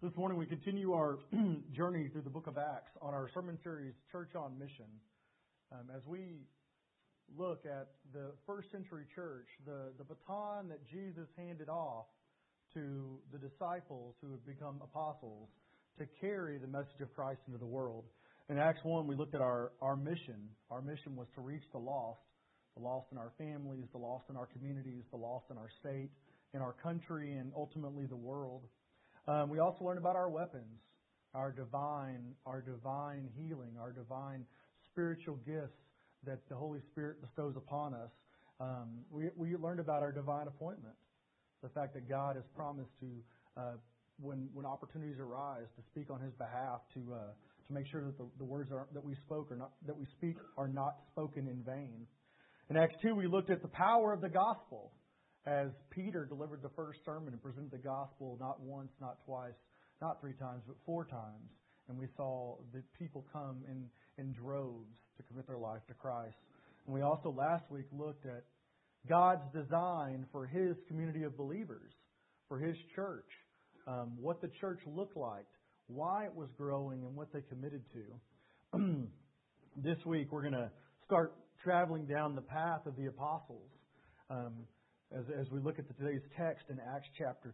This morning we continue our journey through the book of Acts on our sermon series, Church on Mission. As we look at the first century church, the baton that Jesus handed off to the disciples who have become apostles to carry the message of Christ into the world. In Acts 1, we looked at our mission. Our mission was to reach the lost in our families, the lost in our communities, the lost in our state, in our country, and ultimately the world. We also learned about our weapons, our divine healing, our divine spiritual gifts that the Holy Spirit bestows upon us. We learned about our divine appointment, the fact that God has promised to, when opportunities arise, to speak on His behalf, to make sure that the words that we speak are not spoken in vain. In Acts 2, we looked at the power of the gospel, as Peter delivered the first sermon and presented the gospel not once, not twice, not 3 times, but 4 times. And we saw the people come in droves to commit their life to Christ. And we also last week looked at God's design for His community of believers, for His church, what the church looked like, why it was growing, and what they committed to. This week we're going to start traveling down the path of the apostles. As we look at today's text in Acts chapter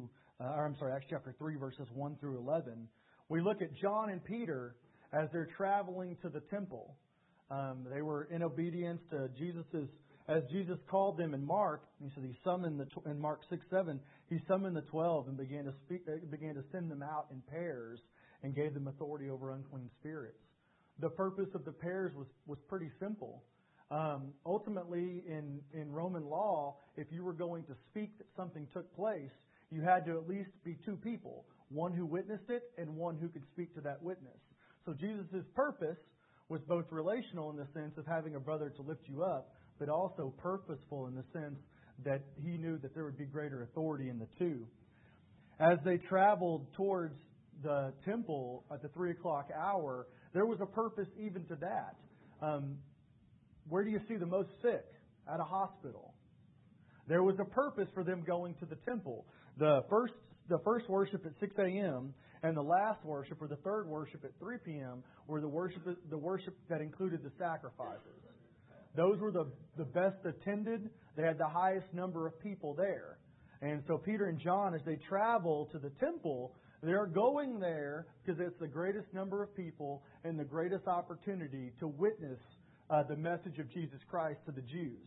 3, verses 1 through 11, we look at John and Peter as they're traveling to the temple. They were in obedience to as Jesus called them in Mark. He said He summoned in Mark 6:7, He summoned the 12 and began to send them out in pairs and gave them authority over unclean spirits. The purpose of the pairs was pretty simple. Ultimately, in Roman law, if you were going to speak that something took place, you had to at least be 2 people, one who witnessed it and one who could speak to that witness. So Jesus' purpose was both relational in the sense of having a brother to lift you up, but also purposeful in the sense that He knew that there would be greater authority in the 2. As they traveled towards the temple at the 3 o'clock hour, there was a purpose even to that. Where do you see the most sick? At a hospital. There was a purpose for them going to the temple. The first worship at 6 a.m. and the last worship, or the third worship at 3 p.m., were the worship that included the sacrifices. Those were the best attended. They had the highest number of people there. And so Peter and John, as they travel to the temple, they're going there because it's the greatest number of people and the greatest opportunity to witness the message of Jesus Christ to the Jews.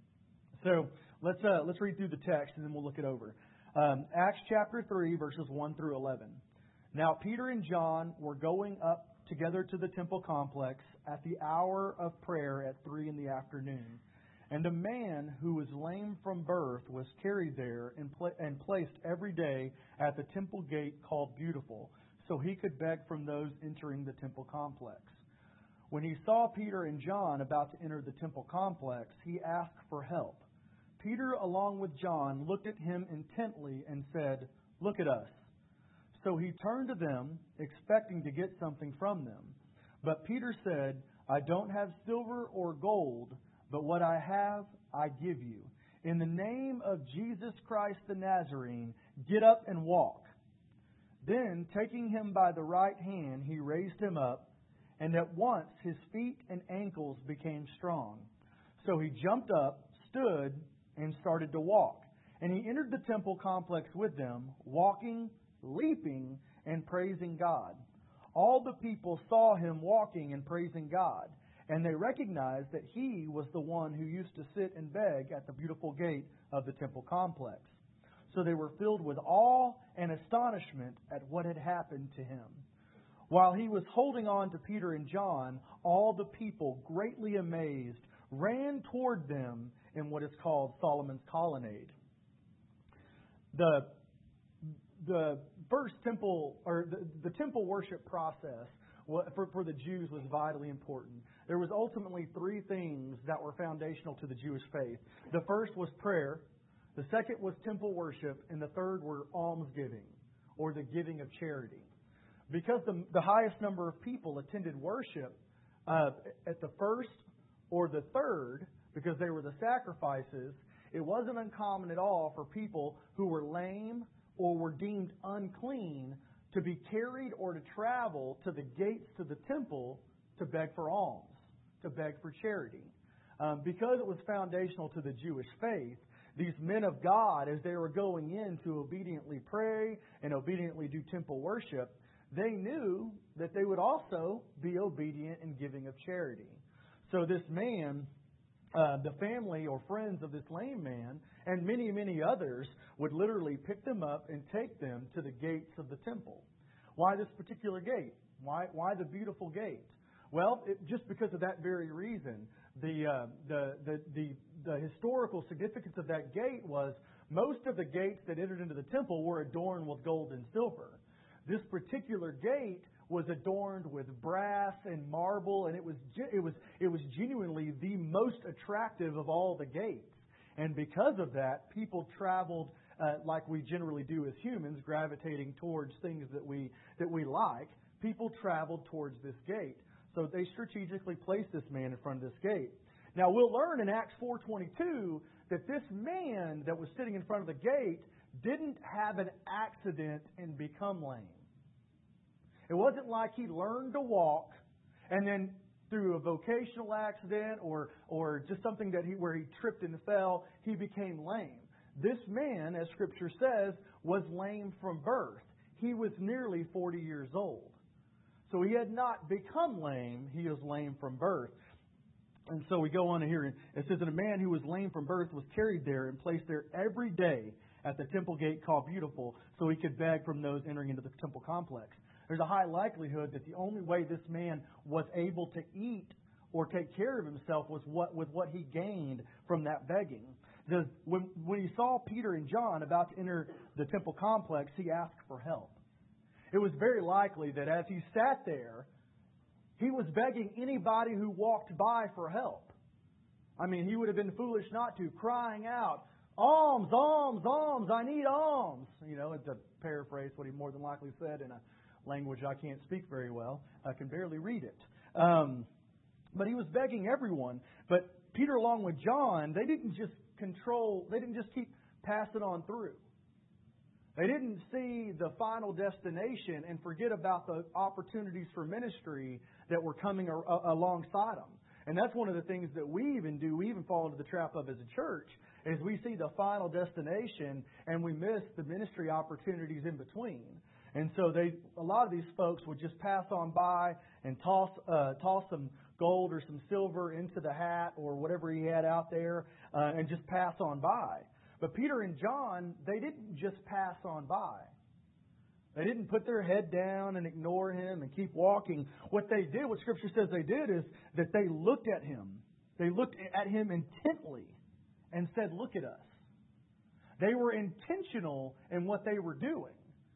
So let's read through the text and then we'll look it over. Acts chapter 3, verses 1 through 11. Now Peter and John were going up together to the temple complex at the hour of prayer at 3 in the afternoon. And a man who was lame from birth was carried there and placed every day at the temple gate called Beautiful, so he could beg from those entering the temple complex. When he saw Peter and John about to enter the temple complex, he asked for help. Peter, along with John, looked at him intently and said, "Look at us." So he turned to them, expecting to get something from them. But Peter said, "I don't have silver or gold, but what I have, I give you. In the name of Jesus Christ the Nazarene, get up and walk." Then, taking him by the right hand, he raised him up, and at once his feet and ankles became strong. So he jumped up, stood, and started to walk. And he entered the temple complex with them, walking, leaping, and praising God. All the people saw him walking and praising God, and they recognized that he was the one who used to sit and beg at the Beautiful gate of the temple complex. So they were filled with awe and astonishment at what had happened to him. While he was holding on to Peter and John, all the people, greatly amazed, ran toward them in what is called Solomon's Colonnade. The first temple, or the temple worship process for the Jews was vitally important. There was ultimately 3 things that were foundational to the Jewish faith. The first was prayer, the second was temple worship, and the third were almsgiving, or the giving of charity. Because the highest number of people attended worship at the first or the third, because they were the sacrifices, it wasn't uncommon at all for people who were lame or were deemed unclean to to be carried or to travel to the gates to the temple to beg for alms, to beg for charity. Because it was foundational to the Jewish faith, these men of God, as they were going in to obediently pray and obediently do temple worship, they knew that they would also be obedient in giving of charity. So this man, the family or friends of this lame man, and many, many others, would literally pick them up and take them to the gates of the temple. Why this particular gate? Why the beautiful gate? Well, just because of that very reason. The historical significance of that gate was most of the gates that entered into the temple were adorned with gold and silver. This particular gate was adorned with brass and marble, and it was genuinely the most attractive of all the gates. And because of that, people traveled like we generally do as humans, gravitating towards things that we like. People traveled towards this gate. So they strategically placed this man in front of this gate. Now we'll learn in Acts 4:22 that this man that was sitting in front of the gate didn't have an accident and become lame. It wasn't like he learned to walk and then through a vocational accident or just something where he tripped and fell, he became lame. This man, as Scripture says, was lame from birth. He was nearly 40 years old. So he had not become lame, he was lame from birth. And so we go on here, and it says that a man who was lame from birth was carried there and placed there every day at the temple gate called Beautiful, so he could beg from those entering into the temple complex. There's a high likelihood that the only way this man was able to eat or take care of himself was with what he gained from that begging. When he saw Peter and John about to enter the temple complex, he asked for help. It was very likely that as he sat there, he was begging anybody who walked by for help. I mean, he would have been foolish not to, crying out, "Alms, alms, alms, I need alms." It's a paraphrase what he more than likely said in a language I can't speak very well. I can barely read it. But he was begging everyone. But Peter, along with John, they didn't just keep passing on through. They didn't see the final destination and forget about the opportunities for ministry that were coming alongside them. And that's one of the things that we even do. We even fall into the trap of as a church, is we see the final destination and we miss the ministry opportunities in between. And so a lot of these folks would just pass on by and toss some gold or some silver into the hat or whatever he had out there and just pass on by. But Peter and John, they didn't just pass on by. They didn't put their head down and ignore him and keep walking. What they did, what Scripture says they did, is that they looked at him. They looked at him intently and said, "Look at us." They were intentional in what they were doing.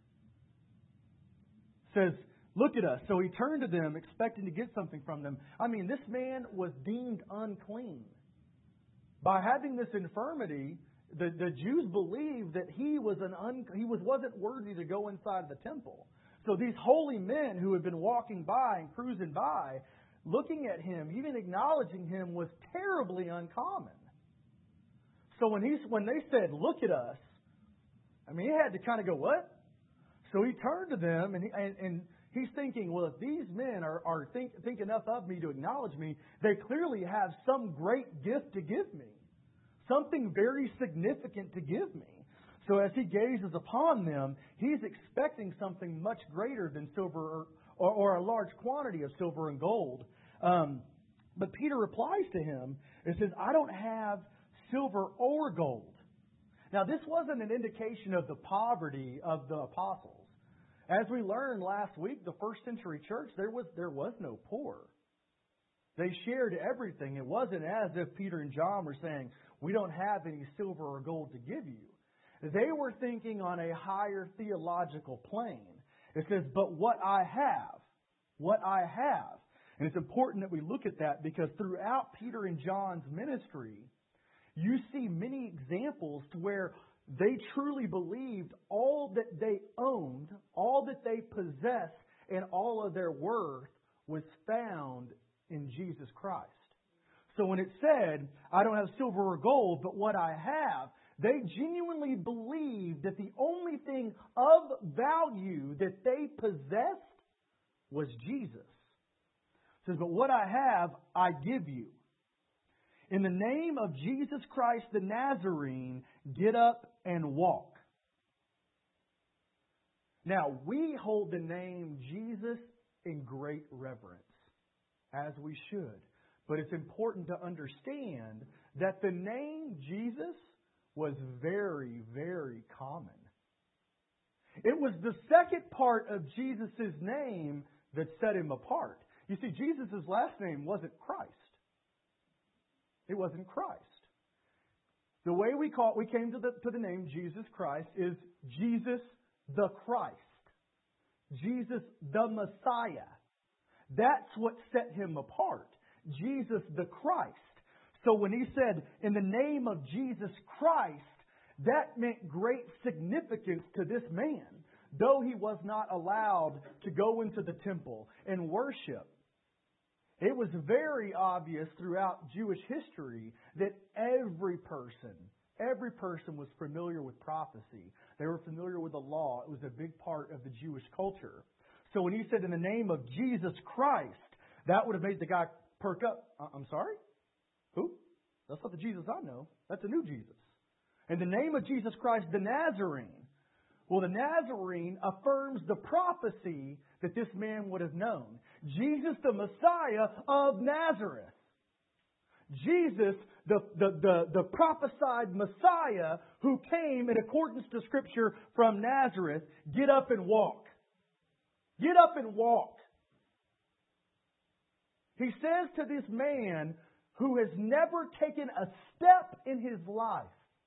It says, "Look at us." So he turned to them, expecting to get something from them. I mean, this man was deemed unclean. By having this infirmity, the Jews believed that he wasn't worthy to go inside the temple. So these holy men who had been walking by and cruising by, looking at him, even acknowledging him, was terribly uncommon. So when they said, "Look at us," I mean, he had to kind of go, "What?" So he turned to them and he's thinking, well, if these men think enough of me to acknowledge me, they clearly have some great gift to give me. Something very significant to give me. So as he gazes upon them, he's expecting something much greater than silver or a large quantity of silver and gold. But Peter replies to him and says, "I don't have silver or gold." Now, this wasn't an indication of the poverty of the apostles. As we learned last week, the first century church, there was no poor. They shared everything. It wasn't as if Peter and John were saying, "We don't have any silver or gold to give you." They were thinking on a higher theological plane. It says, "But what I have." And it's important that we look at that because throughout Peter and John's ministry, you see many examples to where they truly believed all that they owned, all that they possessed, and all of their worth was found in Jesus Christ. So when it said, "I don't have silver or gold, but what I have," They genuinely believed that the only thing of value that they possessed was Jesus. It says, but what I have, I give you. In the name of Jesus Christ the Nazarene, get up and walk. Now, we hold the name Jesus in great reverence, as we should. But it's important to understand that the name Jesus was very, very common. It was the second part of Jesus' name that set him apart. You see, Jesus' last name wasn't Christ. It wasn't Christ. The way we came to the name Jesus Christ is Jesus the Christ. Jesus the Messiah. That's what set him apart. Jesus the Christ. So when he said, in the name of Jesus Christ, that meant great significance to this man. Though he was not allowed to go into the temple and worship, it was very obvious throughout Jewish history that every person was familiar with prophecy. They were familiar with the law. It was a big part of the Jewish culture. So when he said, in the name of Jesus Christ, that would have made the guy perk up. I'm sorry? Who? That's not the Jesus I know. That's a new Jesus. In the name of Jesus Christ, the Nazarene. Well, the Nazarene affirms the prophecy that this man would have known. Jesus, the Messiah of Nazareth. Jesus, the prophesied Messiah who came in accordance to Scripture from Nazareth. Get up and walk. Get up and walk. He says to this man who has never taken a step in his life.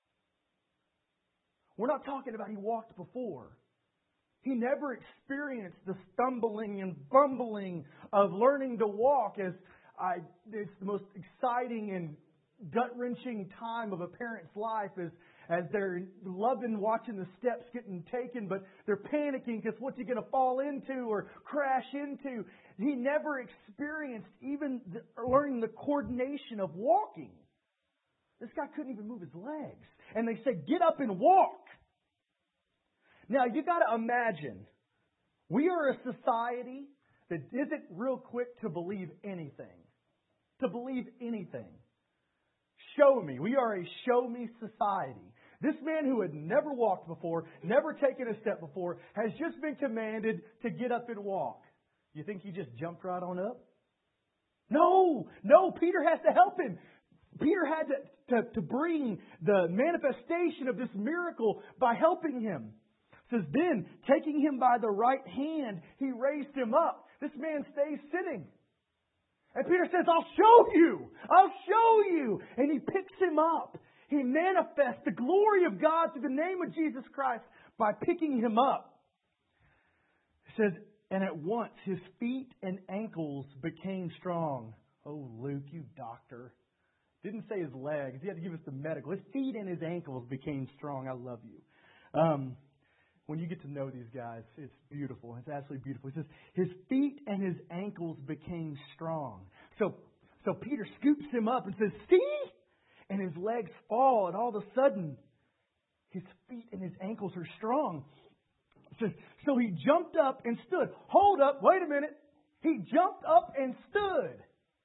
We're not talking about he walked before. He never experienced the stumbling and bumbling of learning to walk it's the most exciting and gut-wrenching time of a parent's life as they're loving watching the steps getting taken, but they're panicking because what's he going to fall into or crash into? He never experienced even learning the coordination of walking. This guy couldn't even move his legs. And they said, get up and walk. Now, you got to imagine, we are a society that isn't real quick to believe anything. To believe anything. Show me. We are a show me society. This man who had never walked before, never taken a step before, has just been commanded to get up and walk. You think he just jumped right on up? No, Peter has to help him. Peter had to bring the manifestation of this miracle by helping him. It says, then, taking him by the right hand, he raised him up. This man stays sitting. And Peter says, I'll show you. And he picks him up. He manifests the glory of God through the name of Jesus Christ by picking him up. It says, and at once his feet and ankles became strong. Oh, Luke, you doctor. Didn't say his legs. He had to give us the medical. His feet and his ankles became strong. I love you. When you get to know these guys, it's beautiful. It's absolutely beautiful. He says, his feet and his ankles became strong. So Peter scoops him up and says, see? And his legs fall, and all of a sudden, his feet and his ankles are strong. It says, so he jumped up and stood. Hold up, wait a minute. He jumped up and stood.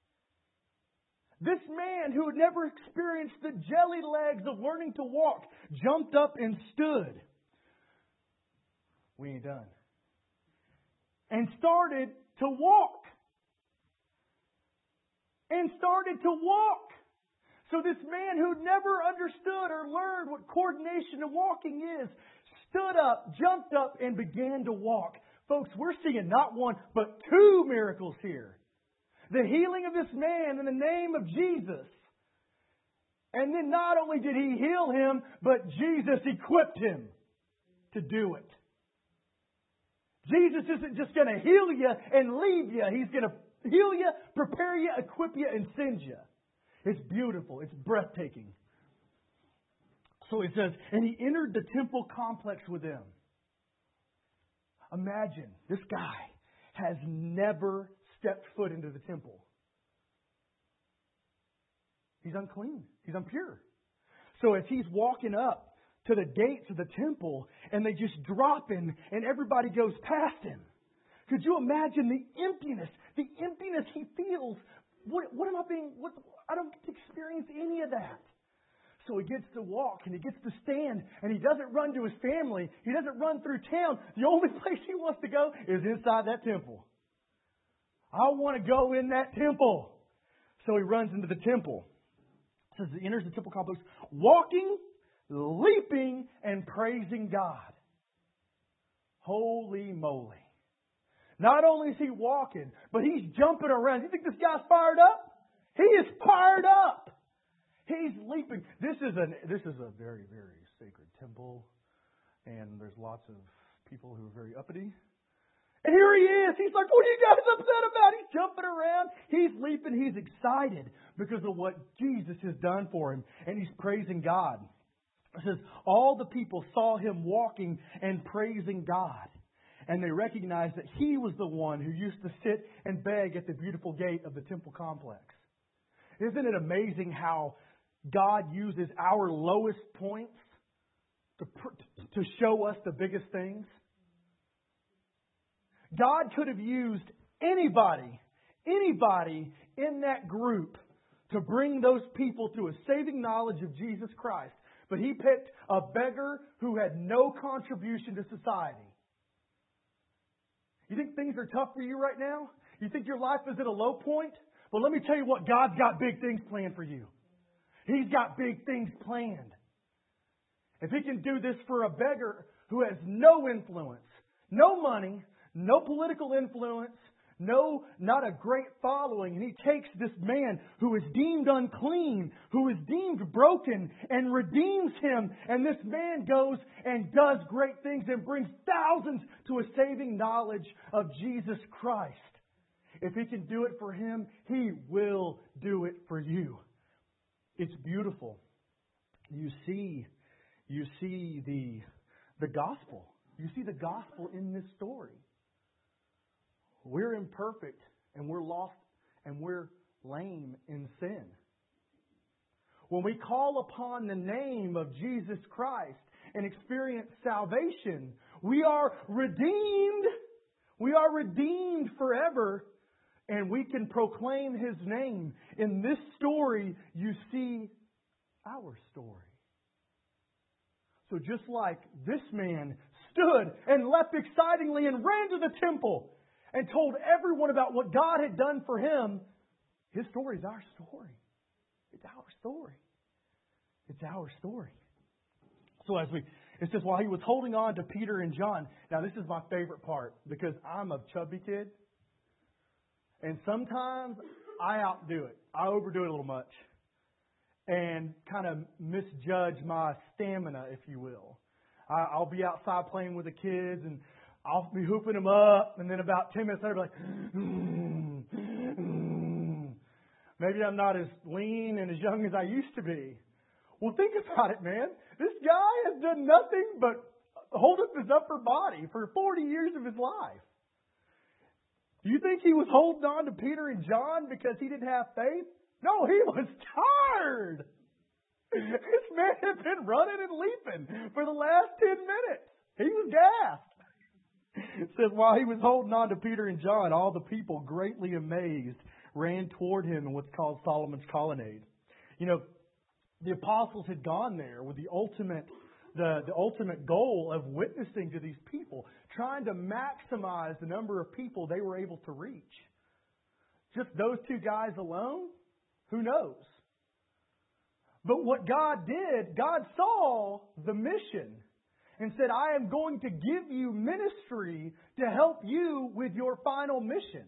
This man who had never experienced the jelly legs of learning to walk jumped up and stood. We ain't done. And started to walk. So this man who never understood or learned what coordination of walking is, stood up, jumped up, and began to walk. Folks, we're seeing not one, but two miracles here. The healing of this man in the name of Jesus. And then not only did he heal him, but Jesus equipped him to do it. Jesus isn't just going to heal you and leave you. He's going to heal you, prepare you, equip you, and send you. It's beautiful. It's breathtaking. So he says, and he entered the temple complex with them. Imagine, this guy has never stepped foot into the temple. He's unclean. He's impure. So as he's walking up to the gates of the temple, and they just drop him, and everybody goes past him. Could you imagine the emptiness he feels? What am I being? I don't get to experience any of that. So he gets to walk and he gets to stand, and he doesn't run to his family. He doesn't run through town. The only place he wants to go is inside that temple. I want to go in that temple. So he runs into the temple. It says he enters the temple complex, walking, leaping, and praising God. Holy moly. Not only is he walking, but he's jumping around. You think this guy's fired up? He is fired up. He's leaping. This is a very, very sacred temple, and there's lots of people who are very uppity. And here he is. He's like, what are you guys upset about? He's jumping around. He's leaping. He's excited because of what Jesus has done for him, and he's praising God. It says, all the people saw him walking and praising God. And they recognized that he was the one who used to sit and beg at the beautiful gate of the temple complex. Isn't it amazing how God uses our lowest points to show us the biggest things? God could have used anybody in that group to bring those people to a saving knowledge of Jesus Christ. But he picked a beggar who had no contribution to society. You think things are tough for you right now? You think your life is at a low point? Well, let me tell you what, God's got big things planned for you. He's got big things planned. If He can do this for a beggar who has no influence, no money, no political influence, not a great following, and He takes this man who is deemed unclean, who is deemed broken, and redeems him, and this man goes and does great things and brings thousands to a saving knowledge of Jesus Christ. If He can do it for him, He will do it for you. It's beautiful. You see the gospel. You see the gospel in this story. We're imperfect, and we're lost, and we're lame in sin. When we call upon the name of Jesus Christ and experience salvation, we are redeemed. We are redeemed forever, and we can proclaim His name. In this story, you see our story. So just like this man stood and leapt excitingly and ran to the temple and told everyone about what God had done for him, his story is our story. It's our story. It's our story. So it says, while he was holding on to Peter and John. Now this is my favorite part because I'm a chubby kid. And sometimes I outdo it. I overdo it a little much. And kind of misjudge my stamina, if you will. I'll be outside playing with the kids and I'll be hooping them up, and then about 10 minutes later, I'll be like, maybe I'm not as lean and as young as I used to be. Well, think about it, man. This guy has done nothing but hold up his upper body for 40 years of his life. Do you think he was holding on to Peter and John because he didn't have faith? No, he was tired. This man had been running and leaping for the last 10 minutes. He was gassed. It says, while he was holding on to Peter and John, all the people, greatly amazed, ran toward him in what's called Solomon's Colonnade. You know, the apostles had gone there with the ultimate goal of witnessing to these people, trying to maximize the number of people they were able to reach. Just those two guys alone? Who knows? But what God did, God saw the mission and said, I am going to give you ministry to help you with your final mission.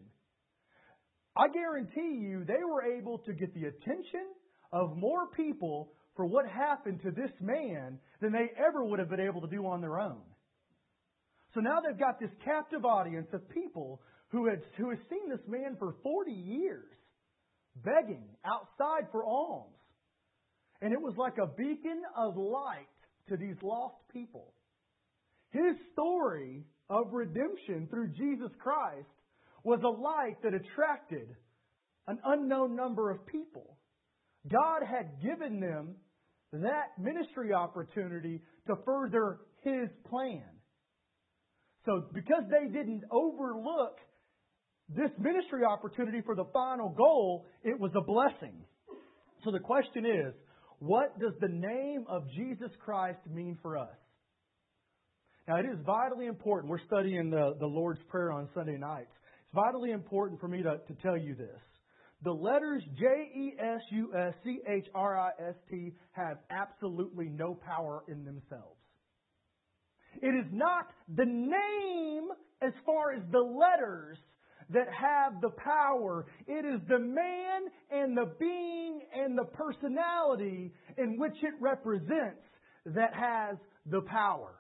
I guarantee you they were able to get the attention of more people for what happened to this man than they ever would have been able to do on their own. So now they've got this captive audience of people who has seen this man for 40 years begging outside for alms. And it was like a beacon of light to these lost people. His story of redemption through Jesus Christ was a light that attracted an unknown number of people. God had given them that ministry opportunity to further His plan. So because they didn't overlook this ministry opportunity for the final goal, it was a blessing. So the question is, what does the name of Jesus Christ mean for us? Now, it is vitally important. We're studying the Lord's Prayer on Sunday nights. It's vitally important for me to tell you this. The letters JESUSCHRIST have absolutely no power in themselves. It is not the name as far as the letters that have the power. It is the man and the being and the personality in which it represents that has the power.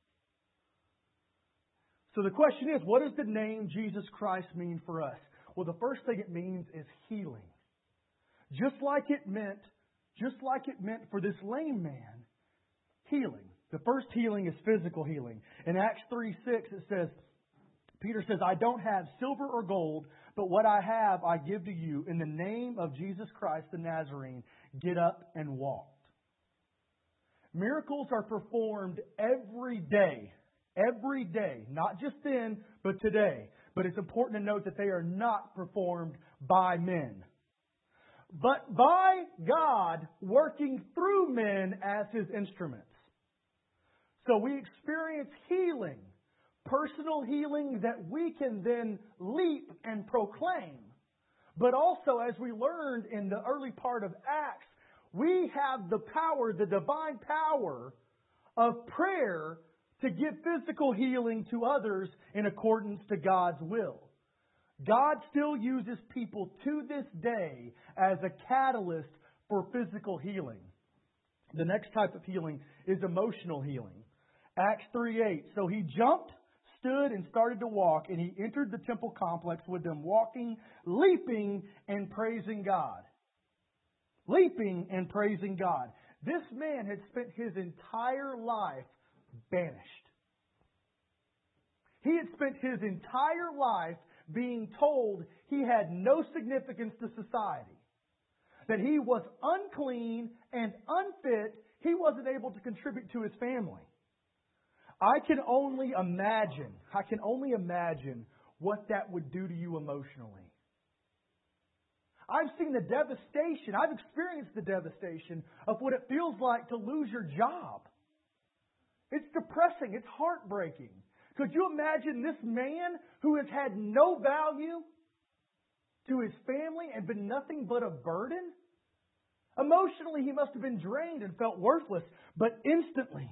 So the question is, what does the name Jesus Christ mean for us? Well, the first thing it means is healing. Just like it meant for this lame man, healing. The first healing is physical healing. In Acts 3:6 it says, Peter says, I don't have silver or gold, but what I have I give to you. In the name of Jesus Christ the Nazarene, get up and walk. Miracles are performed every day. Every day. Not just then, but today. But it's important to note that they are not performed by men, but by God working through men as His instruments. So we experience healing, personal healing that we can then leap and proclaim. But also, as we learned in the early part of Acts, we have the power, the divine power of prayer to give physical healing to others in accordance to God's will. God still uses people to this day as a catalyst for physical healing. The next type of healing is emotional healing. Acts 3:8. So he jumped, stood, and started to walk, and he entered the temple complex with them walking, leaping, and praising God. Leaping and praising God. This man had spent his entire life banished. He had spent his entire life being told he had no significance to society, that he was unclean and unfit. He wasn't able to contribute to his family. I can only imagine what that would do to you emotionally. I've seen the devastation, I've experienced the devastation of what it feels like to lose your job. It's depressing, it's heartbreaking. Could you imagine this man who has had no value to his family and been nothing but a burden? Emotionally, he must have been drained and felt worthless. But instantly,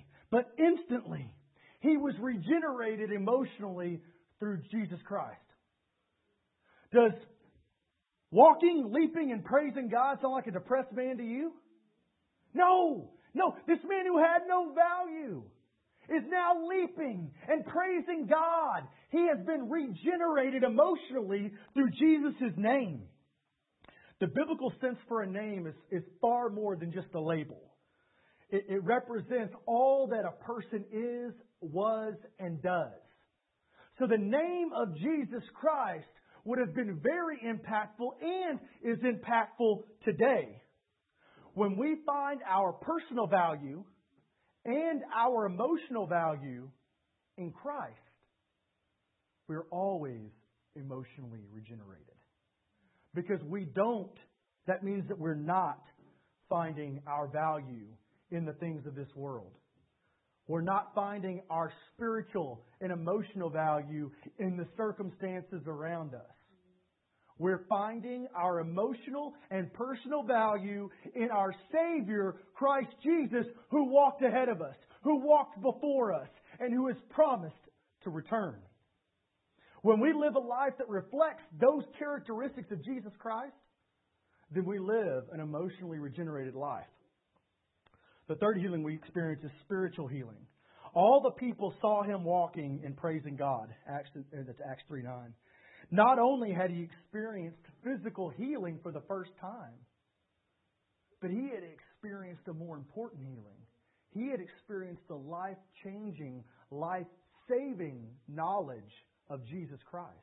he was regenerated emotionally through Jesus Christ. Does walking, leaping, and praising God sound like a depressed man to you? No. This man who had no value is now leaping and praising God. He has been regenerated emotionally through Jesus' name. The biblical sense for a name is far more than just a label. It represents all that a person is, was, and does. So the name of Jesus Christ would have been very impactful and is impactful today. When we find our personal value and our emotional value in Christ, we're always emotionally regenerated. Because that means that we're not finding our value in the things of this world. We're not finding our spiritual and emotional value in the circumstances around us. We're finding our emotional and personal value in our Savior, Christ Jesus, who walked ahead of us, who walked before us, and who has promised to return. When we live a life that reflects those characteristics of Jesus Christ, then we live an emotionally regenerated life. The third healing we experience is spiritual healing. All the people saw him walking and praising God. Acts 3:9. Not only had he experienced physical healing for the first time, but he had experienced a more important healing. He had experienced the life-changing, life-saving knowledge of Jesus Christ.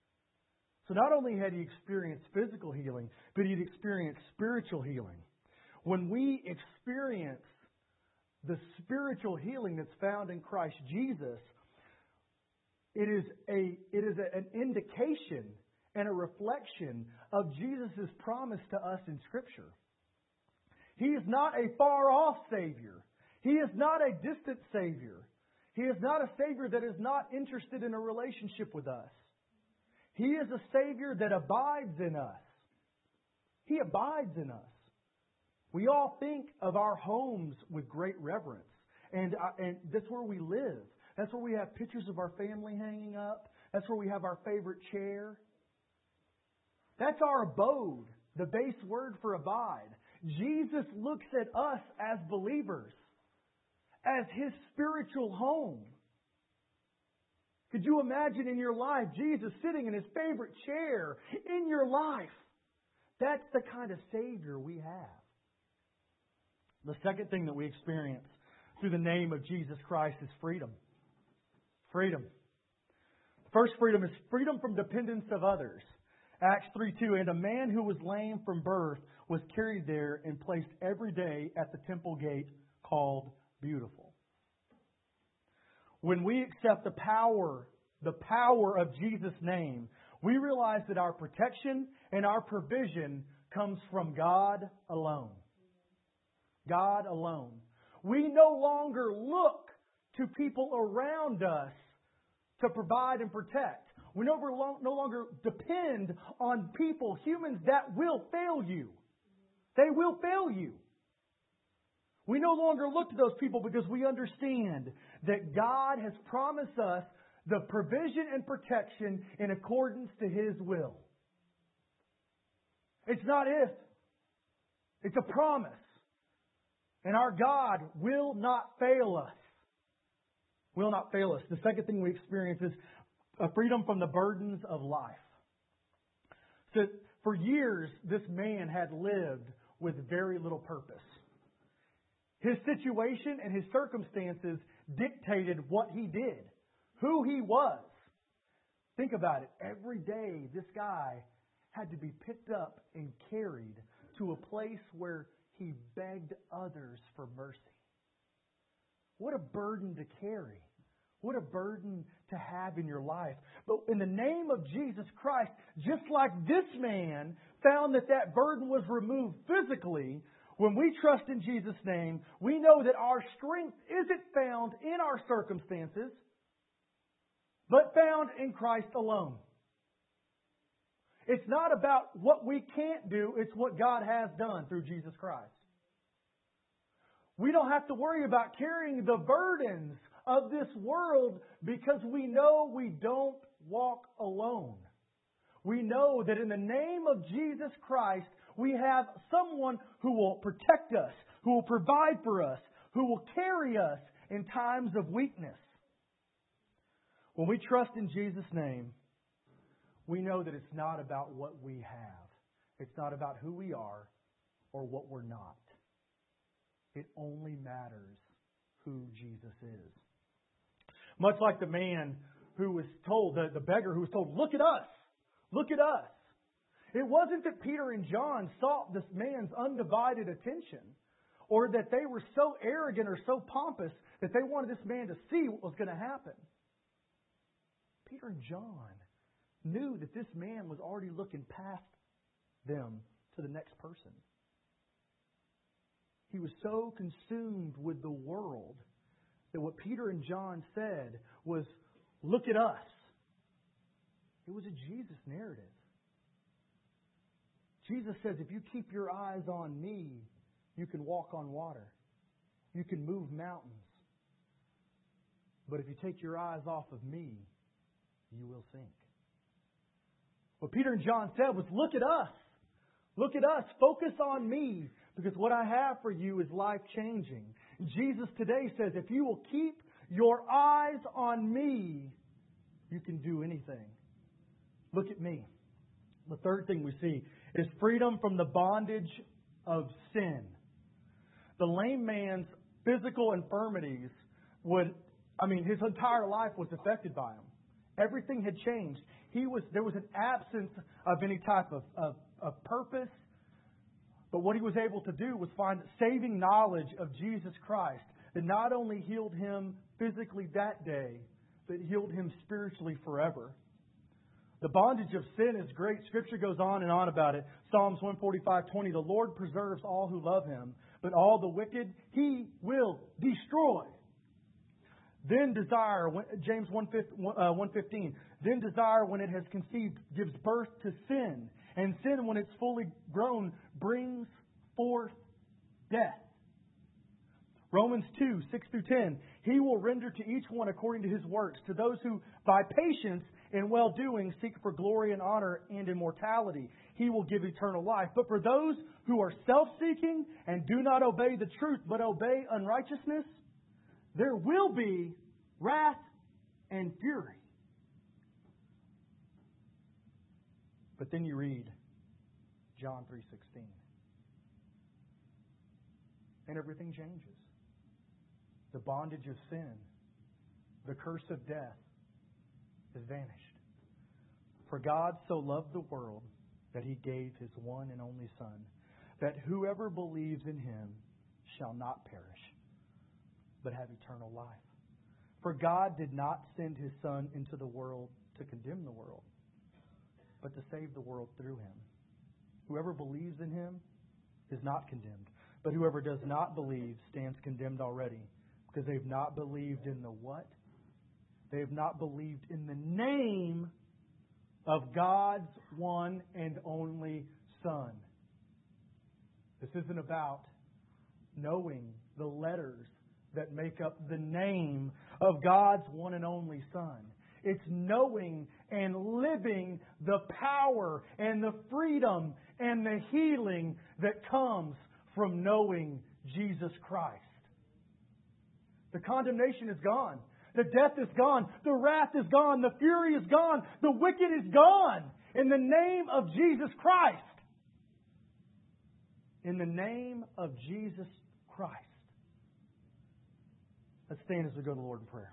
So not only had he experienced physical healing, but he had experienced spiritual healing. When we experience the spiritual healing that's found in Christ Jesus, it is an indication and a reflection of Jesus' promise to us in Scripture. He is not a far-off Savior. He is not a distant Savior. He is not a Savior that is not interested in a relationship with us. He is a Savior that abides in us. He abides in us. We all think of our homes with great reverence. And that's where we live. That's where we have pictures of our family hanging up. That's where we have our favorite chair. That's our abode, the base word for abide. Jesus looks at us as believers, as His spiritual home. Could you imagine in your life Jesus sitting in His favorite chair in your life? That's the kind of Savior we have. The second thing that we experience through the name of Jesus Christ is freedom. Freedom. First freedom is freedom from dependence of others. Acts 3:2, and a man who was lame from birth was carried there and placed every day at the temple gate called Beautiful. When we accept the power of Jesus' name, we realize that our protection and our provision comes from God alone. God alone. We no longer look to people around us to provide and protect. We no longer depend on people, humans that will fail you. They will fail you. We no longer look to those people because we understand that God has promised us the provision and protection in accordance to His will. It's not if. It's a promise. And our God will not fail us. Will not fail us. The second thing we experience is a freedom from the burdens of life. So for years, this man had lived with very little purpose. His situation and his circumstances dictated what he did, who he was. Think about it. Every day, this guy had to be picked up and carried to a place where he begged others for mercy. What a burden to carry. What a burden to have in your life. But in the name of Jesus Christ, just like this man found that burden was removed physically, when we trust in Jesus' name, we know that our strength isn't found in our circumstances, but found in Christ alone. It's not about what we can't do, it's what God has done through Jesus Christ. We don't have to worry about carrying the burdens of this world because we know we don't walk alone. We know that in the name of Jesus Christ, we have someone who will protect us, who will provide for us, who will carry us in times of weakness. When we trust in Jesus' name, we know that it's not about what we have. It's not about who we are or what we're not. It only matters who Jesus is. Much like the man who was told, the beggar who was told, look at us, look at us. It wasn't that Peter and John sought this man's undivided attention or that they were so arrogant or so pompous that they wanted this man to see what was going to happen. Peter and John knew that this man was already looking past them to the next person. He was so consumed with the world that what Peter and John said was, look at us. It was a Jesus narrative. Jesus says, if you keep your eyes on me, you can walk on water. You can move mountains. But if you take your eyes off of me, you will sink. What Peter and John said was, look at us. Look at us. Focus on me. Because what I have for you is life-changing. Jesus today says, if you will keep your eyes on me, you can do anything. Look at me. The third thing we see is freedom from the bondage of sin. The lame man's physical infirmities his entire life was affected by them. Everything had changed. There was an absence of any type of purpose, But what he was able to do was find saving knowledge of Jesus Christ that not only healed him physically that day, but healed him spiritually forever. The bondage of sin is great. Scripture goes on and on about it. Psalms 145:20, the Lord preserves all who love Him, but all the wicked He will destroy. Then desire, James 1:15, then desire when it has conceived gives birth to sin, and sin when it's fully grown brings forth death. Romans 2:6-10, He will render to each one according to his works, to those who by patience and well-doing seek for glory and honor and immortality. He will give eternal life. But for those who are self-seeking and do not obey the truth, but obey unrighteousness, there will be wrath and fury. But then you read John 3:16. And everything changes. The bondage of sin, the curse of death has vanished. For God so loved the world that He gave His one and only Son, that whoever believes in Him shall not perish, but have eternal life. For God did not send His Son into the world to condemn the world, but to save the world through Him. Whoever believes in Him is not condemned, but whoever does not believe stands condemned already, because they have not believed in the what? They have not believed in the name of God's one and only Son. This isn't about knowing the letters that make up the name of God's one and only Son. It's knowing and living the power and the freedom and the healing that comes from knowing Jesus Christ. The condemnation is gone. The death is gone. The wrath is gone. The fury is gone. The wicked is gone. In the name of Jesus Christ. In the name of Jesus Christ. Let's stand as we go to the Lord in prayer.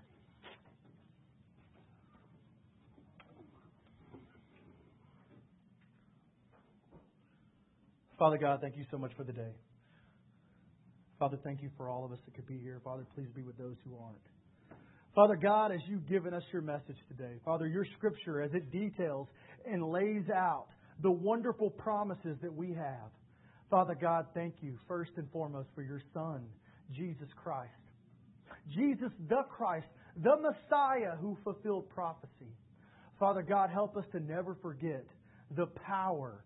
Father God, thank you so much for the day. Father, thank you for all of us that could be here. Father, please be with those who aren't. Father God, as you've given us your message today, Father, your Scripture, as it details and lays out the wonderful promises that we have. Father God, thank you first and foremost for your Son, Jesus Christ. Jesus the Christ, the Messiah who fulfilled prophecy. Father God, help us to never forget the power,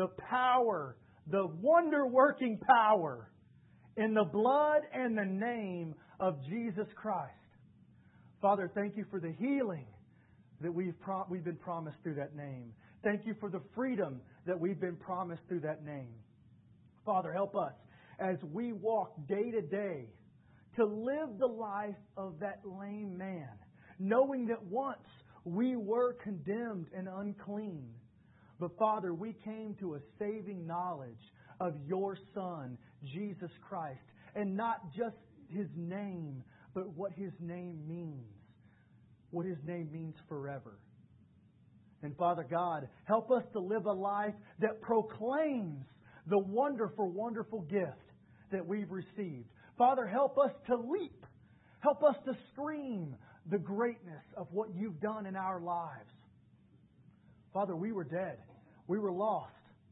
the wonder-working power in the blood and the name of Jesus Christ. Father, thank you for the healing that we've been promised through that name. Thank you for the freedom that we've been promised through that name. Father, help us as we walk day to day to live the life of that lame man, knowing that once we were condemned and unclean. But Father, we came to a saving knowledge of your Son, Jesus Christ, and not just His name, but what His name means. What His name means forever. And Father God, help us to live a life that proclaims the wonderful, wonderful gift that we've received. Father, help us to leap. Help us to scream the greatness of what you've done in our lives. Father, we were dead. We were lost.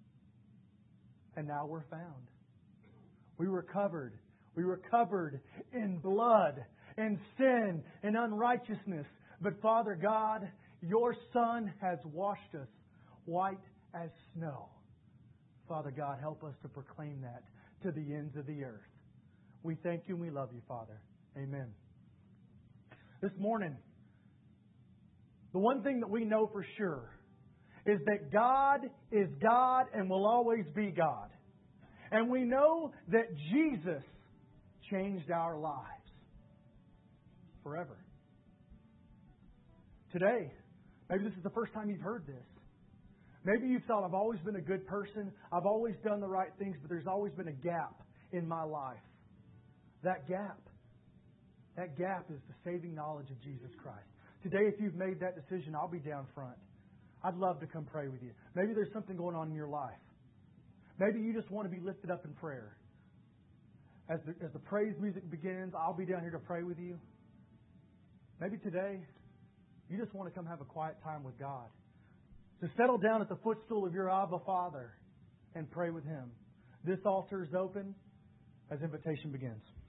And now we're found. We were covered. We were covered in blood and sin and unrighteousness. But Father God, your Son has washed us white as snow. Father God, help us to proclaim that to the ends of the earth. We thank you and we love you, Father. Amen. This morning, the one thing that we know for sure is that God is God and will always be God. And we know that Jesus changed our lives forever. Today, maybe this is the first time you've heard this. Maybe you've thought, I've always been a good person. I've always done the right things, but there's always been a gap in my life. That gap is the saving knowledge of Jesus Christ. Today, if you've made that decision, I'll be down front. I'd love to come pray with you. Maybe there's something going on in your life. Maybe you just want to be lifted up in prayer. As the praise music begins, I'll be down here to pray with you. Maybe today, you just want to come have a quiet time with God. To settle down at the footstool of your Abba Father and pray with Him. This altar is open as invitation begins.